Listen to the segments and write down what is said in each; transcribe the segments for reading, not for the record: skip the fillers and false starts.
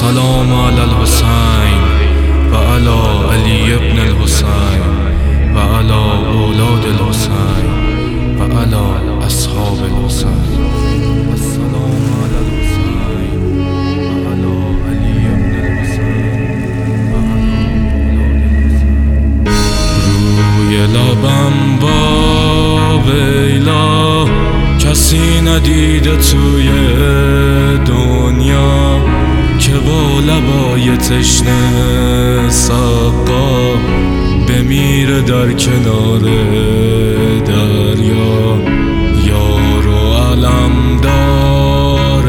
السلام علی الحسین و علی علی ابن الحسین و علی اولاد الحسین و علی اصحاب الحسین. السلام علی الحسین و علی علی ابن الحسین و علی اولاد الحسین. روی لبم با ویلا کسی ندیده توی دنیا که با لبای تشنه سقا بمیره در کنار دریا. یار و علمدار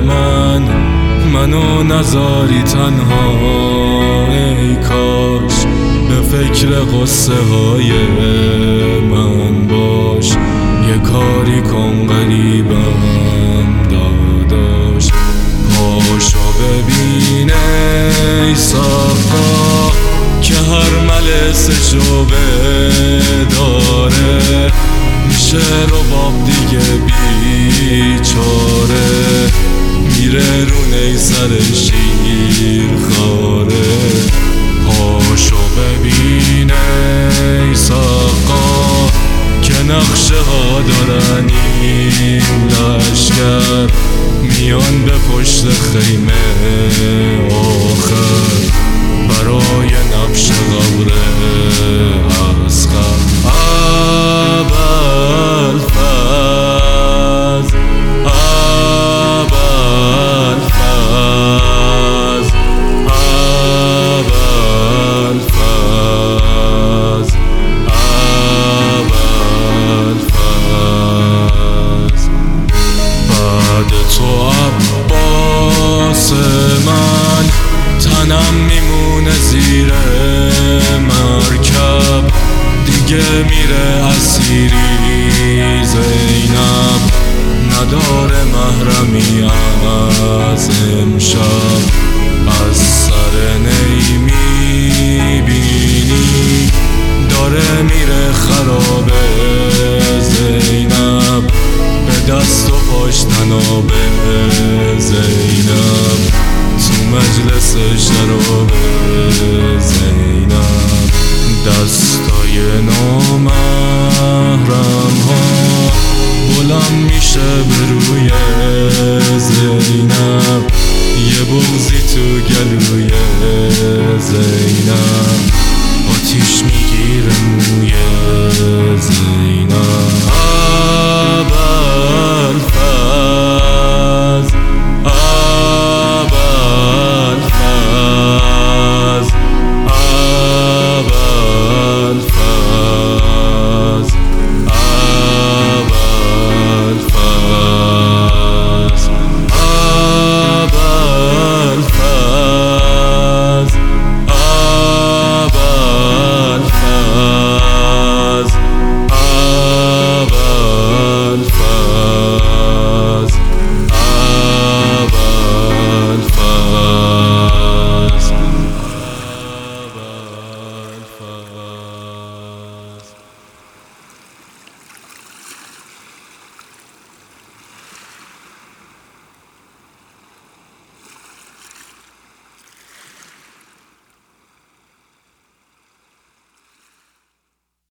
منو نذاری تنها، ای کاش به فکر قصه های من باش. یه کاری کن قریبم داداش، پاشو ببین ای صفا که هر ملسشو بداره میشه رباب دیگه بیچاره، میره رو نیسر شیر خاره. پاشو ببین ای صفا که نقشه ها دارن این لشکر، میان به پشت خیمه آخر برای نقش قبر اصغر. ابوالفضل ابوالفضل ابوالفضل ابوالفضل. بعد تو عباس من تنم میمونه زیر مرکب، دیگه میره اسیری زینب، نداره محرمی از امشب. از سر نی میبینی داره میره خراب زینب، به دست و پاش تناب زینب، تو مجلس شراب زینب. دستای نامحرم ها بلند میشه به روی زینب، یه بغضی تو گلوی زینب.